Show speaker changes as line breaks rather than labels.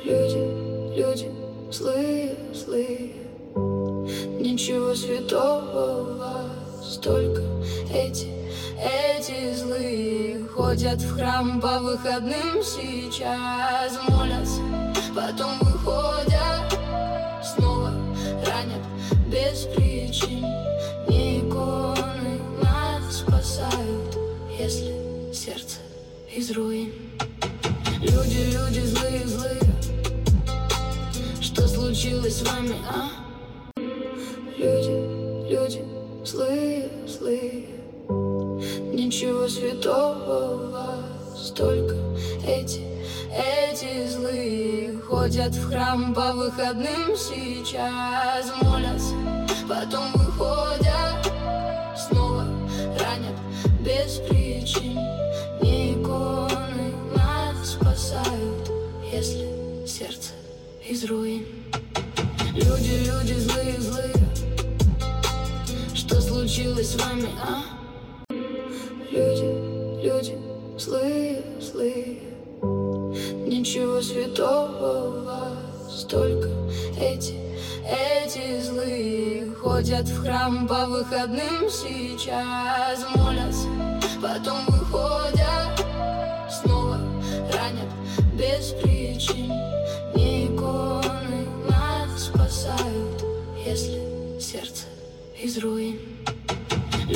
Люди злые, злые. Ничего святого в вас, только эти злые. Ходят в храм по выходным сейчас, молятся, потом выходят, снова ранят без причин. Не иконы нас спасают, если сердце из руин. Люди злые, злые. Что случилось с вами, а? Люди злые, злые. Ничего святого в вас, только эти злые. Ходят в храм по выходным сейчас, молятся, потом выходят, снова ранят без причин. Не иконы нас спасают, если сердце из руин. Люди злые, злые. Что случилось с вами, а? Люди злые, злые. Ничего святого в вас, только эти злые. Ходят в храм по выходным сейчас, молятся, потом выходят,